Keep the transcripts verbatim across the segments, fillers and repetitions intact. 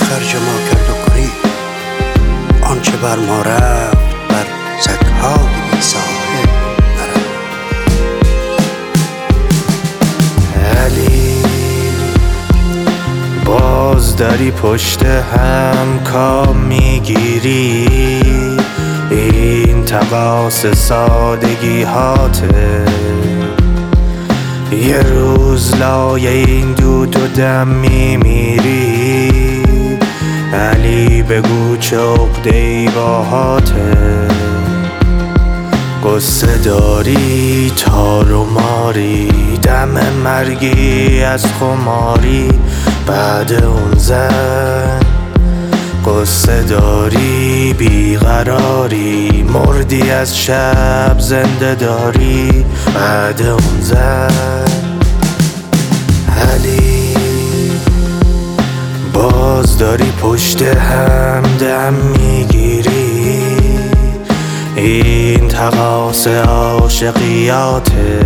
خرج ما کرد و کری، آنچه بر ما رفت بر سگ‌های بی صاحب نرفت. علی باز داری پشت هم کام میگیری، این تقاص سادگی هاته. یه روز لای این دود و دم میمیری، علی بگو چه عقده‌ای باهاته. قصه داری تار و ماری، دم مرگی از خماری بعد اون زن. قصه داری بیقراری، مردی از شب زنده داری بعد اون زن. علی باز داری پشت هم دم میگیری، این تقاص عاشقیاته.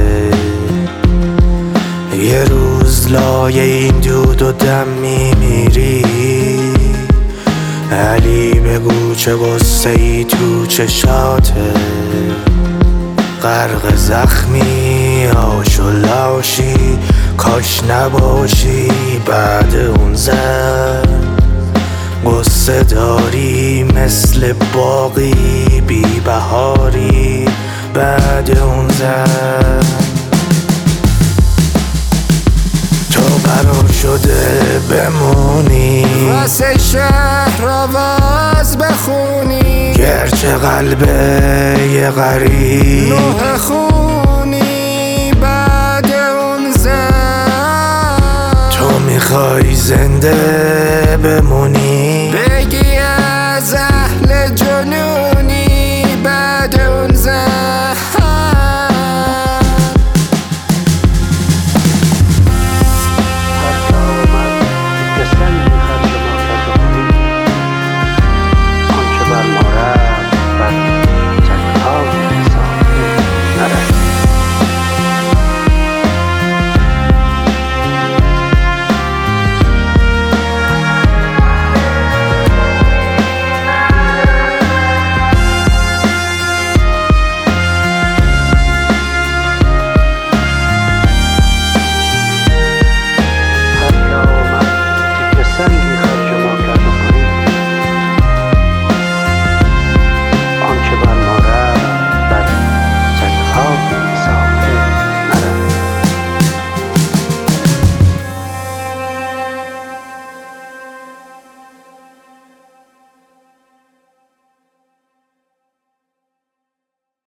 یه روز لای این دود و دم میمیری، علی بگو چه غصه ای تو چشاته. غرق زخمی آش و لاشی، کاش نباشی بعد اون زن. قصه داری مثل باقی بی بهاری بعد اون زن. تو قرار شده بمونی واسه شهر آواز بخونی، گرچه قلبه یه غریب نوح خونی بعد اون زن. تو میخوای زنده بمونی